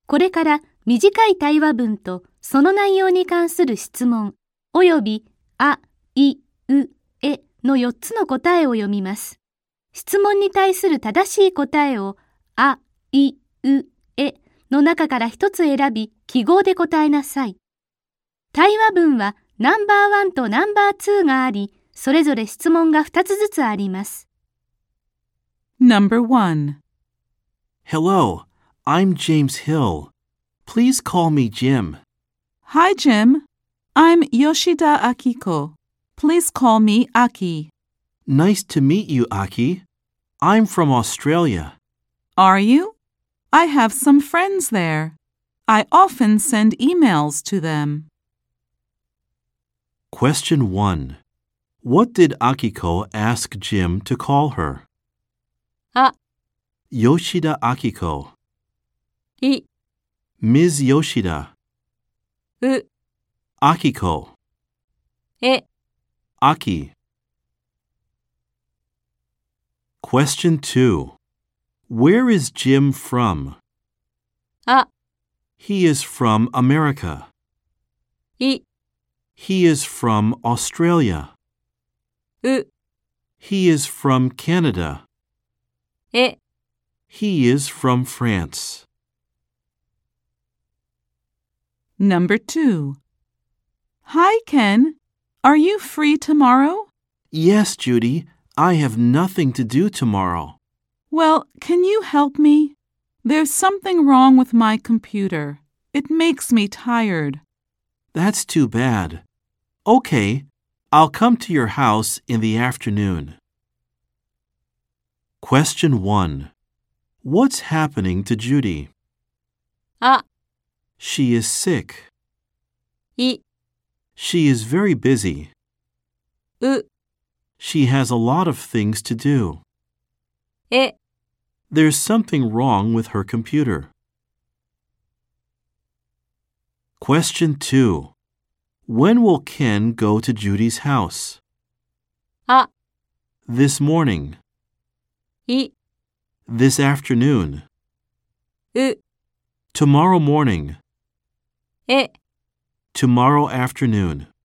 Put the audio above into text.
これから短い対話文とその内容に関する質問およびあ、い、う、えの4つの答えを読みます。質問に対する正しい答えをあ、い、う、えの中から1つ選び記号で答えなさい。対話文はナンバーワンとナンバーツーがあり、それぞれ質問が2つずつあります。 Number 1. Hello, I'm James Hill. Please call me Jim. Hi, Jim. I'm Yoshida Akiko. Please call me Aki. Nice to meet you, Aki. I'm from Australia. Are you? I have some friends there. I often send emails to them. Question 1. What did Akiko ask Jim to call her? あ、 Yoshida Akiko. い、 Ms. Yoshida. う、 Akiko. え。 Aki. Question 2. Where is Jim from? あ、 He is from America. い、 He is from Australia. う、 He is from Canada. え。 He is from France. Number 2. Hi, Ken. Are you free tomorrow? Yes, Judy. I have nothing to do tomorrow. Well, can you help me? There's something wrong with my computer. It makes me tired. That's too bad. Okay, I'll come to your house in the afternoon. Question 1. What's happening to Judy? あ、 She is sick. い、 She is very busy. う、 She has a lot of things to do. え。 There's something wrong with her computer. Question 2. When will Ken go to Judy's house? あ、 This morning. い、 This afternoon. う、 Tomorrow morning. え。 Tomorrow afternoon.